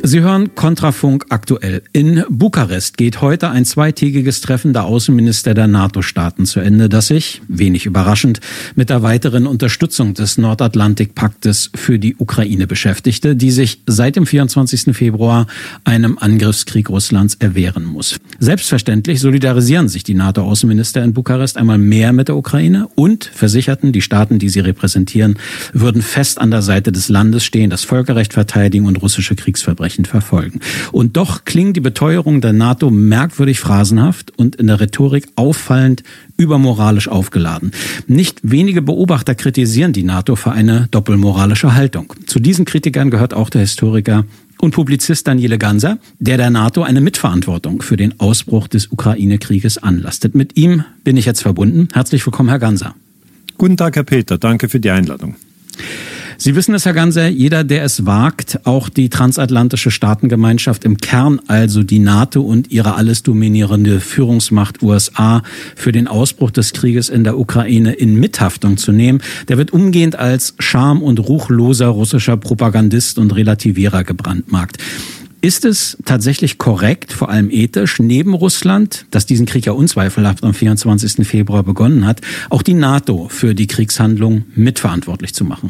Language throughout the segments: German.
Sie hören Kontrafunk aktuell. In Bukarest geht heute ein zweitägiges Treffen der Außenminister der NATO-Staaten zu Ende, das sich, wenig überraschend, mit der weiteren Unterstützung des Nordatlantikpaktes für die Ukraine beschäftigte, die sich seit dem 24. Februar einem Angriffskrieg Russlands erwehren muss. Selbstverständlich solidarisieren sich die NATO-Außenminister in Bukarest einmal mehr mit der Ukraine und versicherten, die Staaten, die sie repräsentieren, würden fest an der Seite des Landes stehen, das Völkerrecht verteidigen und russische Kriegsverbrechen verfolgen. Und doch klingen die Beteuerungen der NATO merkwürdig phrasenhaft und in der Rhetorik auffallend übermoralisch aufgeladen. Nicht wenige Beobachter kritisieren die NATO für eine doppelmoralische Haltung. Zu diesen Kritikern gehört auch der Historiker und Publizist Daniele Ganser, der NATO eine Mitverantwortung für den Ausbruch des Ukraine-Krieges anlastet. Mit ihm bin ich jetzt verbunden. Herzlich willkommen, Herr Ganser. Guten Tag, Herr Peter. Danke für die Einladung. Sie wissen es, Herr Ganser, jeder, der es wagt, auch die transatlantische Staatengemeinschaft im Kern, also die NATO und ihre alles dominierende Führungsmacht USA, für den Ausbruch des Krieges in der Ukraine in Mithaftung zu nehmen, der wird umgehend als scham- und ruchloser russischer Propagandist und Relativierer gebrandmarkt. Ist es tatsächlich korrekt, vor allem ethisch, neben Russland, das diesen Krieg ja unzweifelhaft am 24. Februar begonnen hat, auch die NATO für die Kriegshandlung mitverantwortlich zu machen?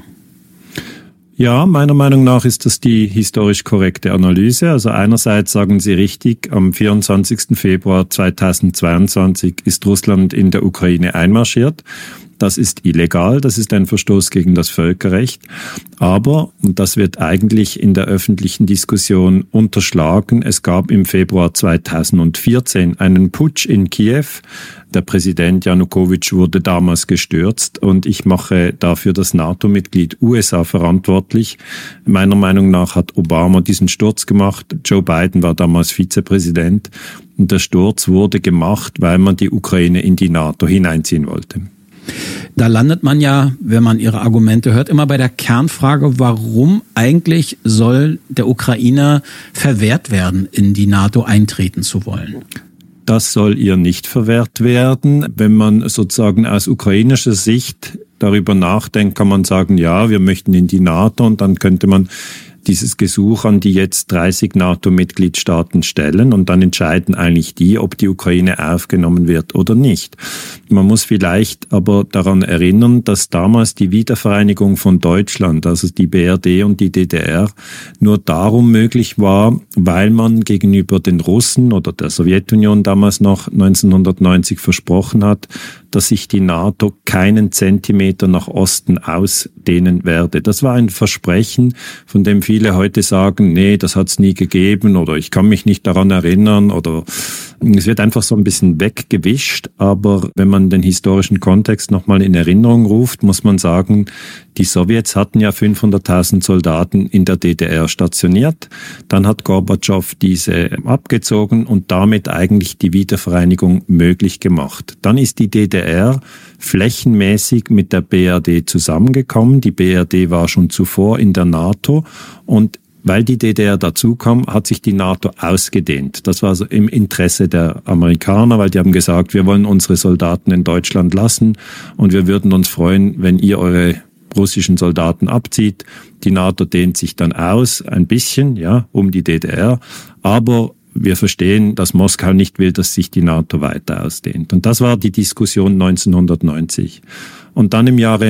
Ja, meiner Meinung nach ist das die historisch korrekte Analyse. Also einerseits sagen Sie richtig, am 24. Februar 2022 ist Russland in der Ukraine einmarschiert. Das ist illegal, das ist ein Verstoß gegen das Völkerrecht. Aber, und das wird eigentlich in der öffentlichen Diskussion unterschlagen, es gab im Februar 2014 einen Putsch in Kiew. Der Präsident Janukowitsch wurde damals gestürzt und ich mache dafür das NATO-Mitglied USA verantwortlich. Meiner Meinung nach hat Obama diesen Sturz gemacht. Joe Biden war damals Vizepräsident. Und der Sturz wurde gemacht, weil man die Ukraine in die NATO hineinziehen wollte. Da landet man ja, wenn man Ihre Argumente hört, immer bei der Kernfrage, warum eigentlich soll der Ukraine verwehrt werden, in die NATO eintreten zu wollen? Das soll ihr nicht verwehrt werden. Wenn man sozusagen aus ukrainischer Sicht darüber nachdenkt, kann man sagen, ja, wir möchten in die NATO und dann könnte man dieses Gesuch an die jetzt 30 NATO-Mitgliedstaaten stellen und dann entscheiden eigentlich die, ob die Ukraine aufgenommen wird oder nicht. Man muss vielleicht aber daran erinnern, dass damals die Wiedervereinigung von Deutschland, also die BRD und die DDR, nur darum möglich war, weil man gegenüber den Russen oder der Sowjetunion damals noch 1990 versprochen hat, dass sich die NATO keinen Zentimeter nach Osten ausdehnen werde. Das war ein Versprechen, von dem viele heute sagen, nee, das hat es nie gegeben oder ich kann mich nicht daran erinnern oder es wird einfach so ein bisschen weggewischt. Aber wenn man den historischen Kontext nochmal in Erinnerung ruft, muss man sagen, die Sowjets hatten ja 500.000 Soldaten in der DDR stationiert. Dann hat Gorbatschow diese abgezogen und damit eigentlich die Wiedervereinigung möglich gemacht. Dann ist die DDR flächenmäßig mit der BRD zusammengekommen. Die BRD war schon zuvor in der NATO und weil die DDR dazu kam, hat sich die NATO ausgedehnt. Das war also im Interesse der Amerikaner, weil die haben gesagt, wir wollen unsere Soldaten in Deutschland lassen und wir würden uns freuen, wenn ihr eure russischen Soldaten abzieht. Die NATO dehnt sich dann aus, ein bisschen, ja, um die DDR, aber wir verstehen, dass Moskau nicht will, dass sich die NATO weiter ausdehnt. Und das war die Diskussion 1990. Und dann im Jahre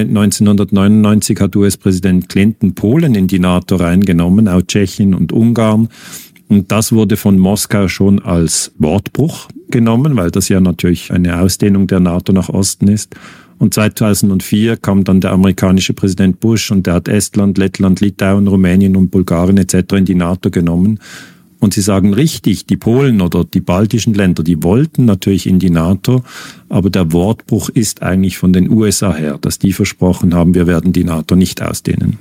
1999 hat US-Präsident Clinton Polen in die NATO reingenommen, auch Tschechien und Ungarn. Und das wurde von Moskau schon als Wortbruch genommen, weil das ja natürlich eine Ausdehnung der NATO nach Osten ist. Und 2004 kam dann der amerikanische Präsident Bush und der hat Estland, Lettland, Litauen, Rumänien und Bulgarien etc. in die NATO genommen. Und Sie sagen richtig, die Polen oder die baltischen Länder, die wollten natürlich in die NATO, aber der Wortbruch ist eigentlich von den USA her, dass die versprochen haben, wir werden die NATO nicht ausdehnen.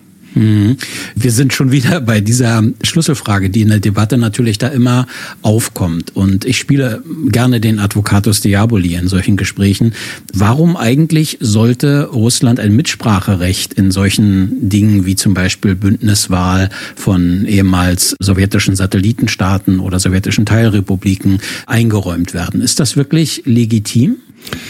Wir sind schon wieder bei dieser Schlüsselfrage, die in der Debatte natürlich da immer aufkommt. Und ich spiele gerne den Advocatus Diaboli in solchen Gesprächen. Warum eigentlich sollte Russland ein Mitspracherecht in solchen Dingen wie zum Beispiel Bündniswahl von ehemals sowjetischen Satellitenstaaten oder sowjetischen Teilrepubliken eingeräumt werden? Ist das wirklich legitim?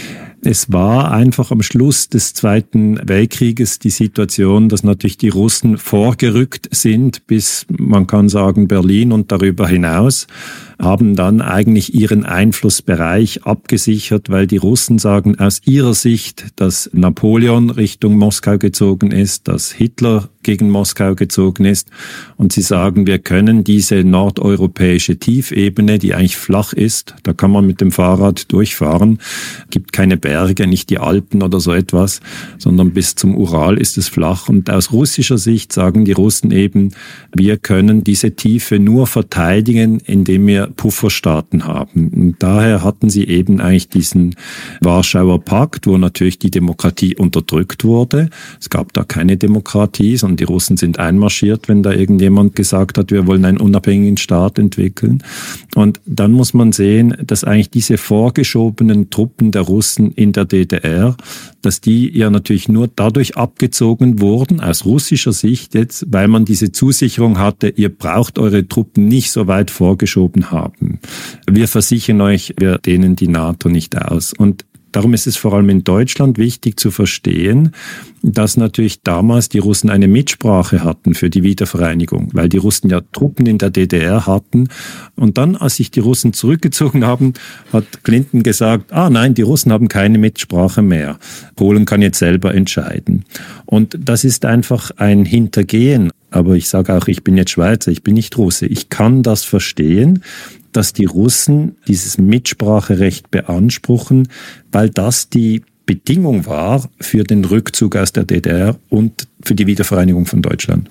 Es war einfach am Schluss des Zweiten Weltkrieges die Situation, dass natürlich die Russen vorgerückt sind bis, man kann sagen, Berlin und darüber hinaus, haben dann eigentlich ihren Einflussbereich abgesichert, weil die Russen sagen aus ihrer Sicht, dass Napoleon Richtung Moskau gezogen ist, dass Hitler gegen Moskau gezogen ist. Und sie sagen, wir können diese nordeuropäische Tiefebene, die eigentlich flach ist, da kann man mit dem Fahrrad durchfahren, gibt keine Berge, nicht die Alpen oder so etwas, sondern bis zum Ural ist es flach. Und aus russischer Sicht sagen die Russen eben, wir können diese Tiefe nur verteidigen, indem wir Pufferstaaten haben. Und daher hatten sie eben eigentlich diesen Warschauer Pakt, wo natürlich die Demokratie unterdrückt wurde. Es gab da keine Demokratie, sondern die Russen sind einmarschiert, wenn da irgendjemand gesagt hat, wir wollen einen unabhängigen Staat entwickeln. Und dann muss man sehen, dass eigentlich diese vorgeschobenen Truppen der Russen in der DDR, dass die ja natürlich nur dadurch abgezogen wurden, aus russischer Sicht jetzt, weil man diese Zusicherung hatte, ihr braucht eure Truppen nicht so weit vorgeschoben haben. Wir versichern euch, wir dehnen die NATO nicht aus. Und darum ist es vor allem in Deutschland wichtig zu verstehen, dass natürlich damals die Russen eine Mitsprache hatten für die Wiedervereinigung, weil die Russen ja Truppen in der DDR hatten. Und dann, als sich die Russen zurückgezogen haben, hat Clinton gesagt, nein, die Russen haben keine Mitsprache mehr. Polen kann jetzt selber entscheiden. Und das ist einfach ein Hintergehen. Aber ich sage auch, ich bin jetzt Schweizer, ich bin nicht Russe. Ich kann das verstehen, dass die Russen dieses Mitspracherecht beanspruchen, weil das die Bedingung war für den Rückzug aus der DDR und für die Wiedervereinigung von Deutschland.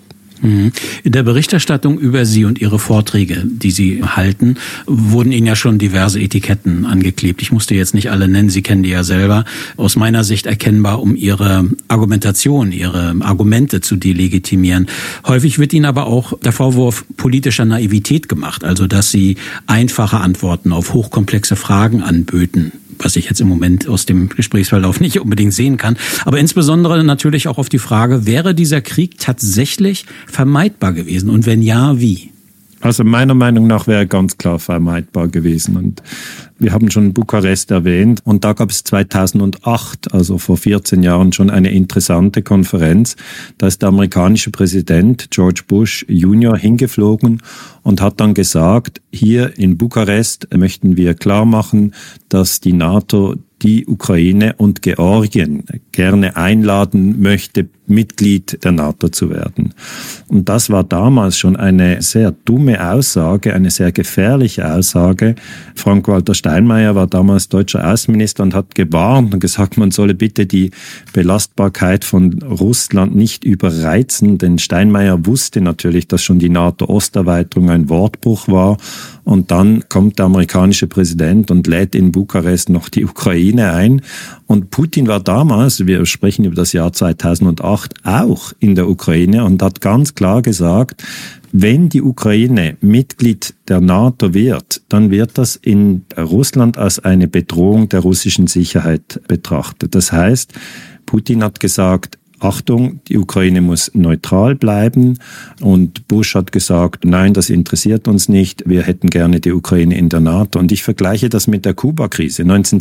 In der Berichterstattung über Sie und Ihre Vorträge, die Sie halten, wurden Ihnen ja schon diverse Etiketten angeklebt. Ich musste jetzt nicht alle nennen, Sie kennen die ja selber. Aus meiner Sicht erkennbar, um Ihre Argumentation, Ihre Argumente zu delegitimieren. Häufig wird Ihnen aber auch der Vorwurf politischer Naivität gemacht, also dass Sie einfache Antworten auf hochkomplexe Fragen anböten, was ich jetzt im Moment aus dem Gesprächsverlauf nicht unbedingt sehen kann. Aber insbesondere natürlich auch auf die Frage, wäre dieser Krieg tatsächlich vermeidbar gewesen? Und wenn ja, wie? Also meiner Meinung nach wäre er ganz klar vermeidbar gewesen. Und wir haben schon Bukarest erwähnt. Und da gab es 2008, also vor 14 Jahren, schon eine interessante Konferenz. Da ist der amerikanische Präsident George Bush Junior hingeflogen und hat dann gesagt, hier in Bukarest möchten wir klar machen, dass die NATO die Ukraine und Georgien gerne einladen möchte, Mitglied der NATO zu werden. Und das war damals schon eine sehr dumme Aussage, eine sehr gefährliche Aussage. Frank-Walter Steinmeier war damals deutscher Außenminister und hat gewarnt und gesagt, man solle bitte die Belastbarkeit von Russland nicht überreizen, denn Steinmeier wusste natürlich, dass schon die NATO-Osterweiterung ein Wortbruch war. Und dann kommt der amerikanische Präsident und lädt in Bukarest noch die Ukraine ein. Und Putin war damals, wir sprechen über das Jahr 2008, auch in der Ukraine und hat ganz klar gesagt, wenn die Ukraine Mitglied der NATO wird, dann wird das in Russland als eine Bedrohung der russischen Sicherheit betrachtet. Das heißt, Putin hat gesagt, Achtung, die Ukraine muss neutral bleiben. Und Bush hat gesagt, nein, das interessiert uns nicht. Wir hätten gerne die Ukraine in der NATO. Und ich vergleiche das mit der Kuba-Krise.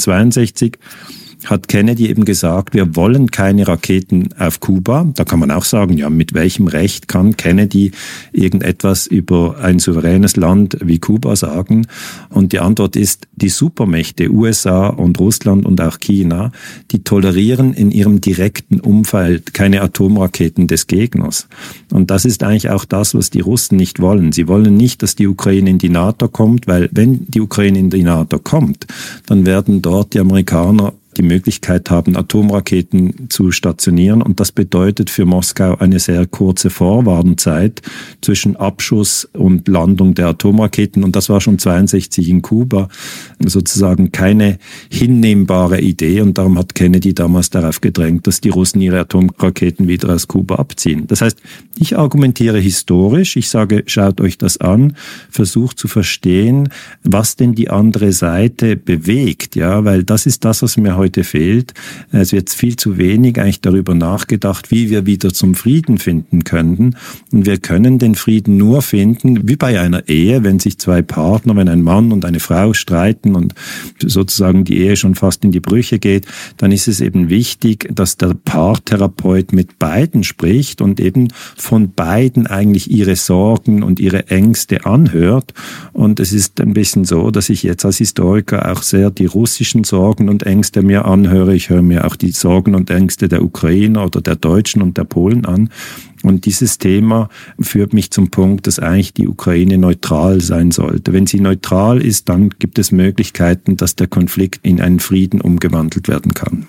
1962 hat Kennedy eben gesagt, wir wollen keine Raketen auf Kuba. Da kann man auch sagen, ja, mit welchem Recht kann Kennedy irgendetwas über ein souveränes Land wie Kuba sagen? Und die Antwort ist, die Supermächte USA und Russland und auch China, die tolerieren in ihrem direkten Umfeld keine Atomraketen des Gegners. Und das ist eigentlich auch das, was die Russen nicht wollen. Sie wollen nicht, dass die Ukraine in die NATO kommt, weil wenn die Ukraine in die NATO kommt, dann werden dort die Amerikaner die Möglichkeit haben, Atomraketen zu stationieren. Und das bedeutet für Moskau eine sehr kurze Vorwarnzeit zwischen Abschuss und Landung der Atomraketen. Und das war schon 1962 in Kuba sozusagen keine hinnehmbare Idee. Und darum hat Kennedy damals darauf gedrängt, dass die Russen ihre Atomraketen wieder aus Kuba abziehen. Das heißt, ich argumentiere historisch. Ich sage, schaut euch das an, versucht zu verstehen, was denn die andere Seite bewegt. Ja, weil das ist das, was mir heute fehlt. Es wird viel zu wenig eigentlich darüber nachgedacht, wie wir wieder zum Frieden finden könnten. Und wir können den Frieden nur finden, wie bei einer Ehe, wenn sich zwei Partner, wenn ein Mann und eine Frau streiten und sozusagen die Ehe schon fast in die Brüche geht, dann ist es eben wichtig, dass der Paartherapeut mit beiden spricht und eben von beiden eigentlich ihre Sorgen und ihre Ängste anhört. Und es ist ein bisschen so, dass ich jetzt als Historiker auch sehr die russischen Sorgen und Ängste mir anhöre. Ich höre mir auch die Sorgen und Ängste der Ukrainer oder der Deutschen und der Polen an. Und dieses Thema führt mich zum Punkt, dass eigentlich die Ukraine neutral sein sollte. Wenn sie neutral ist, dann gibt es Möglichkeiten, dass der Konflikt in einen Frieden umgewandelt werden kann.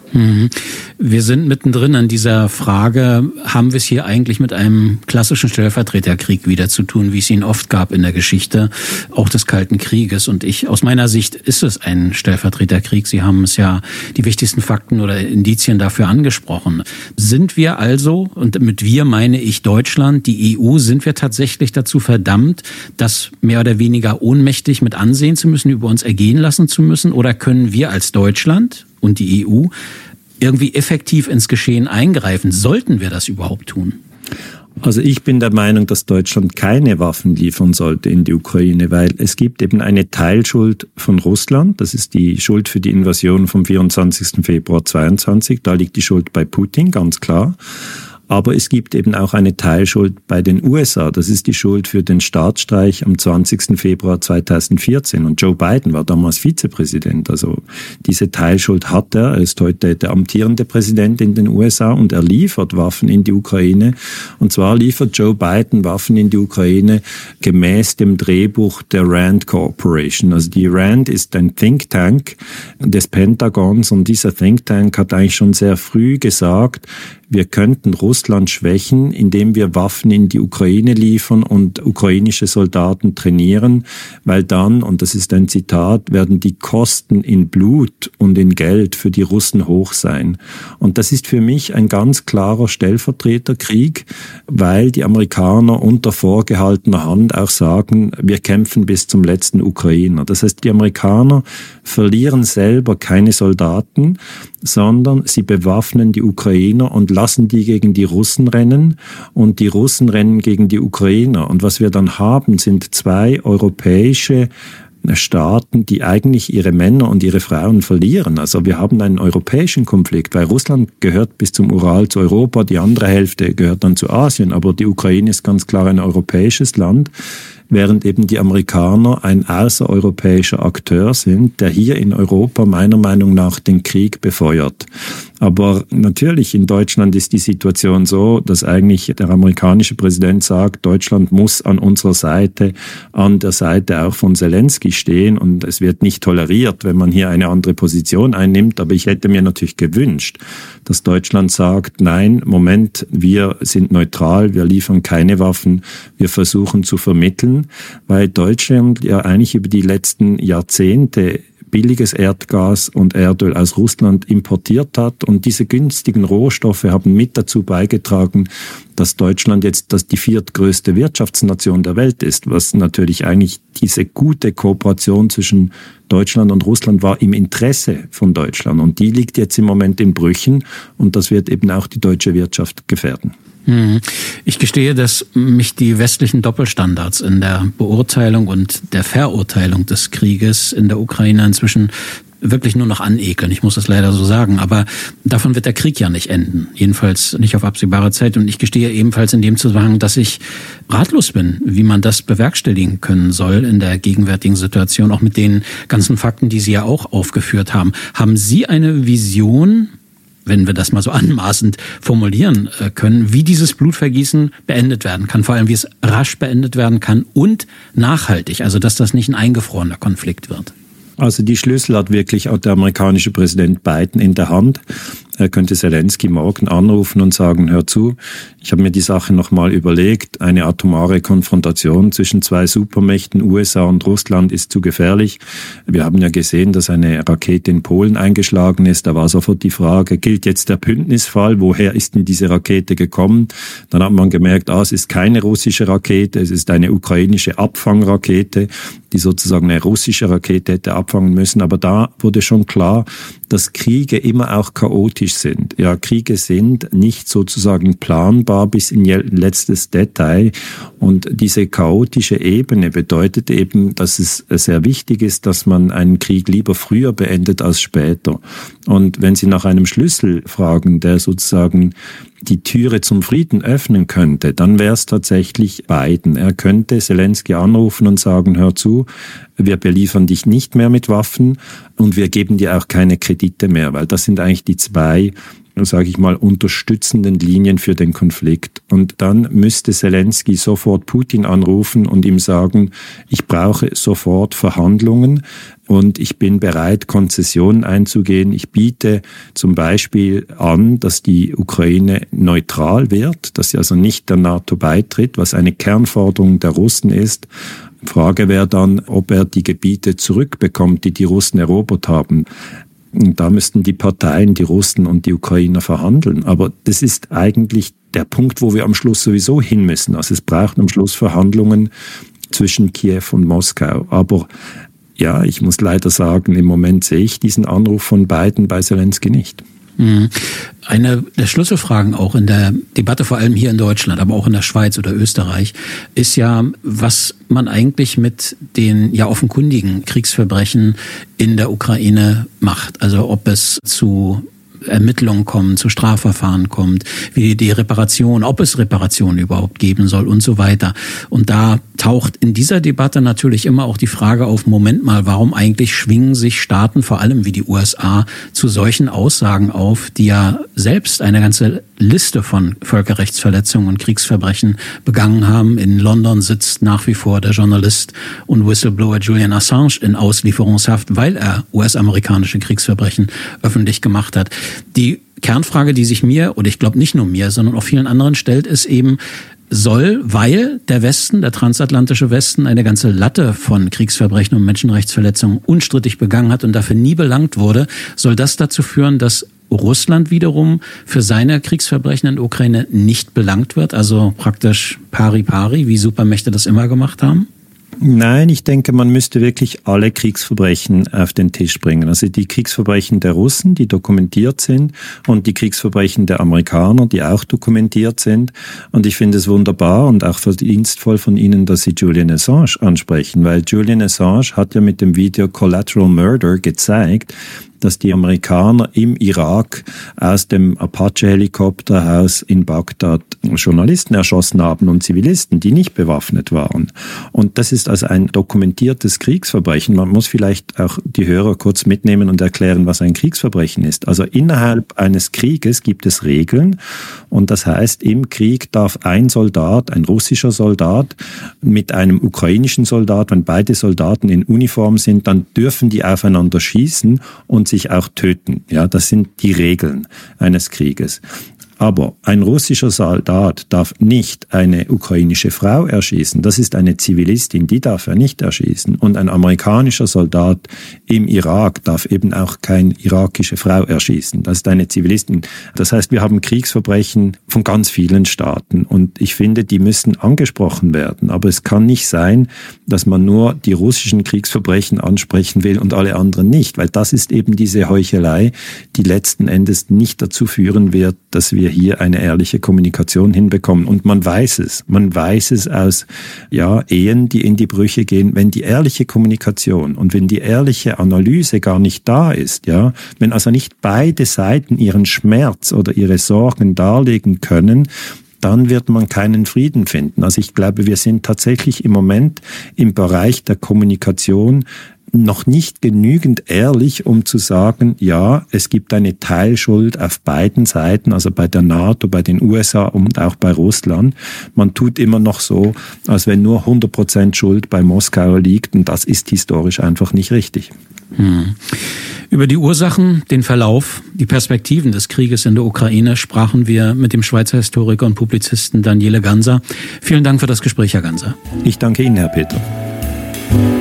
Wir sind mittendrin an dieser Frage, haben wir es hier eigentlich mit einem klassischen Stellvertreterkrieg wieder zu tun, wie es ihn oft gab in der Geschichte, auch des Kalten Krieges. Und aus meiner Sicht ist es ein Stellvertreterkrieg. Sie haben es ja die wichtigsten Fakten oder Indizien dafür angesprochen. Sind wir also, und mit wir meine ich Deutschland, die EU, sind wir tatsächlich dazu verdammt, das mehr oder weniger ohnmächtig mit ansehen zu müssen, über uns ergehen lassen zu müssen? Oder können wir als Deutschland und die EU irgendwie effektiv ins Geschehen eingreifen? Sollten wir das überhaupt tun? Also ich bin der Meinung, dass Deutschland keine Waffen liefern sollte in die Ukraine, weil es gibt eben eine Teilschuld von Russland. Das ist die Schuld für die Invasion vom 24. Februar 2022. Da liegt die Schuld bei Putin, ganz klar. Aber es gibt eben auch eine Teilschuld bei den USA. Das ist die Schuld für den Staatsstreich am 20. Februar 2014. Und Joe Biden war damals Vizepräsident. Also diese Teilschuld hat er. Er ist heute der amtierende Präsident in den USA und er liefert Waffen in die Ukraine. Und zwar liefert Joe Biden Waffen in die Ukraine gemäß dem Drehbuch der RAND Corporation. Also die RAND ist ein Think Tank des Pentagons und dieser Think Tank hat eigentlich schon sehr früh gesagt, wir könnten Russland schwächen, indem wir Waffen in die Ukraine liefern und ukrainische Soldaten trainieren, weil dann, und das ist ein Zitat, werden die Kosten in Blut und in Geld für die Russen hoch sein. Und das ist für mich ein ganz klarer Stellvertreterkrieg, weil die Amerikaner unter vorgehaltener Hand auch sagen, wir kämpfen bis zum letzten Ukrainer. Das heißt, die Amerikaner verlieren selber keine Soldaten, sondern sie bewaffnen die Ukrainer und lassen die gegen die Russen rennen und die Russen rennen gegen die Ukrainer. Und was wir dann haben, sind zwei europäische Staaten, die eigentlich ihre Männer und ihre Frauen verlieren. Also wir haben einen europäischen Konflikt, weil Russland gehört bis zum Ural zu Europa, die andere Hälfte gehört dann zu Asien, aber die Ukraine ist ganz klar ein europäisches Land, während eben die Amerikaner ein außereuropäischer Akteur sind, der hier in Europa meiner Meinung nach den Krieg befeuert. Aber natürlich in Deutschland ist die Situation so, dass eigentlich der amerikanische Präsident sagt, Deutschland muss an unserer Seite, an der Seite auch von Zelensky stehen und es wird nicht toleriert, wenn man hier eine andere Position einnimmt. Aber ich hätte mir natürlich gewünscht, dass Deutschland sagt, nein, Moment, wir sind neutral, wir liefern keine Waffen, wir versuchen zu vermitteln, weil Deutschland ja eigentlich über die letzten Jahrzehnte billiges Erdgas und Erdöl aus Russland importiert hat. Und diese günstigen Rohstoffe haben mit dazu beigetragen, dass Deutschland jetzt die viertgrößte Wirtschaftsnation der Welt ist, was natürlich eigentlich diese gute Kooperation zwischen Deutschland und Russland war im Interesse von Deutschland. Und die liegt jetzt im Moment in Brüchen und das wird eben auch die deutsche Wirtschaft gefährden. Ich gestehe, dass mich die westlichen Doppelstandards in der Beurteilung und der Verurteilung des Krieges in der Ukraine inzwischen wirklich nur noch anekeln. Ich muss das leider so sagen. Aber davon wird der Krieg ja nicht enden. Jedenfalls nicht auf absehbare Zeit. Und ich gestehe ebenfalls in dem Zusammenhang, dass ich ratlos bin, wie man das bewerkstelligen können soll in der gegenwärtigen Situation, auch mit den ganzen Fakten, die Sie ja auch aufgeführt haben. Haben Sie eine Vision, wenn wir das mal so anmaßend formulieren können, wie dieses Blutvergießen beendet werden kann, vor allem wie es rasch beendet werden kann und nachhaltig, also dass das nicht ein eingefrorener Konflikt wird? Also die Schlüssel hat wirklich auch der amerikanische Präsident Biden in der Hand. Er könnte Zelensky morgen anrufen und sagen, hör zu, ich habe mir die Sache nochmal überlegt, eine atomare Konfrontation zwischen zwei Supermächten, USA und Russland, ist zu gefährlich. Wir haben ja gesehen, dass eine Rakete in Polen eingeschlagen ist. Da war sofort die Frage, gilt jetzt der Bündnisfall? Woher ist denn diese Rakete gekommen? Dann hat man gemerkt, es ist keine russische Rakete, es ist eine ukrainische Abfangrakete, die sozusagen eine russische Rakete hätte abfangen müssen. Aber da wurde schon klar, dass Kriege immer auch chaotisch sind. Ja, Kriege sind nicht sozusagen planbar bis in letztes Detail. Und diese chaotische Ebene bedeutet eben, dass es sehr wichtig ist, dass man einen Krieg lieber früher beendet als später. Und wenn Sie nach einem Schlüssel fragen, der sozusagen die Türe zum Frieden öffnen könnte, dann wäre es tatsächlich Biden. Er könnte Zelensky anrufen und sagen, hör zu, wir beliefern dich nicht mehr mit Waffen und wir geben dir auch keine Kredite mehr, weil das sind eigentlich die zwei, sage ich mal, unterstützenden Linien für den Konflikt. Und dann müsste Zelensky sofort Putin anrufen und ihm sagen, ich brauche sofort Verhandlungen und ich bin bereit, Konzessionen einzugehen. Ich biete zum Beispiel an, dass die Ukraine neutral wird, dass sie also nicht der NATO beitritt, was eine Kernforderung der Russen ist. Frage wäre dann, ob er die Gebiete zurückbekommt, die Russen erobert haben. Und da müssten die Parteien, die Russen und die Ukrainer verhandeln. Aber das ist eigentlich der Punkt, wo wir am Schluss sowieso hin müssen. Also es braucht am Schluss Verhandlungen zwischen Kiew und Moskau. Aber ja, ich muss leider sagen, im Moment sehe ich diesen Anruf von Biden bei Zelensky nicht. Eine der Schlüsselfragen auch in der Debatte, vor allem hier in Deutschland, aber auch in der Schweiz oder Österreich, ist ja, was man eigentlich mit den ja offenkundigen Kriegsverbrechen in der Ukraine macht. Also ob es zu Ermittlungen kommt, zu Strafverfahren kommt, wie die Reparation, ob es Reparationen überhaupt geben soll und so weiter. Und da taucht in dieser Debatte natürlich immer auch die Frage auf, Moment mal, warum eigentlich schwingen sich Staaten, vor allem wie die USA, zu solchen Aussagen auf, die ja selbst eine ganze Liste von Völkerrechtsverletzungen und Kriegsverbrechen begangen haben. In London sitzt nach wie vor der Journalist und Whistleblower Julian Assange in Auslieferungshaft, weil er US-amerikanische Kriegsverbrechen öffentlich gemacht hat. Die Kernfrage, die sich mir, oder ich glaube nicht nur mir, sondern auch vielen anderen stellt, ist eben, weil der Westen, der transatlantische Westen, eine ganze Latte von Kriegsverbrechen und Menschenrechtsverletzungen unstrittig begangen hat und dafür nie belangt wurde, soll das dazu führen, dass Russland wiederum für seine Kriegsverbrechen in der Ukraine nicht belangt wird? Also praktisch pari pari, wie Supermächte das immer gemacht haben? Nein, ich denke, man müsste wirklich alle Kriegsverbrechen auf den Tisch bringen. Also die Kriegsverbrechen der Russen, die dokumentiert sind, und die Kriegsverbrechen der Amerikaner, die auch dokumentiert sind. Und ich finde es wunderbar und auch verdienstvoll von Ihnen, dass Sie Julian Assange ansprechen, weil Julian Assange hat ja mit dem Video Collateral Murder gezeigt, dass die Amerikaner im Irak aus dem Apache-Helikopterhaus in Bagdad Journalisten erschossen haben und Zivilisten, die nicht bewaffnet waren. Und das ist also ein dokumentiertes Kriegsverbrechen. Man muss vielleicht auch die Hörer kurz mitnehmen und erklären, was ein Kriegsverbrechen ist. Also innerhalb eines Krieges gibt es Regeln und das heißt, im Krieg darf ein Soldat, ein russischer Soldat, mit einem ukrainischen Soldat, wenn beide Soldaten in Uniform sind, dann dürfen die aufeinander schießen und sich auch töten. Ja, das sind die Regeln eines Krieges. Aber ein russischer Soldat darf nicht eine ukrainische Frau erschießen. Das ist eine Zivilistin, die darf er nicht erschießen. Und ein amerikanischer Soldat im Irak darf eben auch keine irakische Frau erschießen. Das ist eine Zivilistin. Das heißt, wir haben Kriegsverbrechen von ganz vielen Staaten. Und ich finde, die müssen angesprochen werden. Aber es kann nicht sein, dass man nur die russischen Kriegsverbrechen ansprechen will und alle anderen nicht. Weil das ist eben diese Heuchelei, die letzten Endes nicht dazu führen wird, dass wir hier eine ehrliche Kommunikation hinbekommen. Und man weiß es aus Ehen, die in die Brüche gehen, wenn die ehrliche Kommunikation und wenn die ehrliche Analyse gar nicht da ist, ja, wenn also nicht beide Seiten ihren Schmerz oder ihre Sorgen darlegen können, dann wird man keinen Frieden finden. Also ich glaube, wir sind tatsächlich im Moment im Bereich der Kommunikation noch nicht genügend ehrlich, um zu sagen, ja, es gibt eine Teilschuld auf beiden Seiten, also bei der NATO, bei den USA und auch bei Russland. Man tut immer noch so, als wenn nur 100% Schuld bei Moskau liegt, und das ist historisch einfach nicht richtig. Über die Ursachen, den Verlauf, die Perspektiven des Krieges in der Ukraine sprachen wir mit dem Schweizer Historiker und Publizisten Daniele Ganser. Vielen Dank für das Gespräch, Herr Ganser. Ich danke Ihnen, Herr Peter.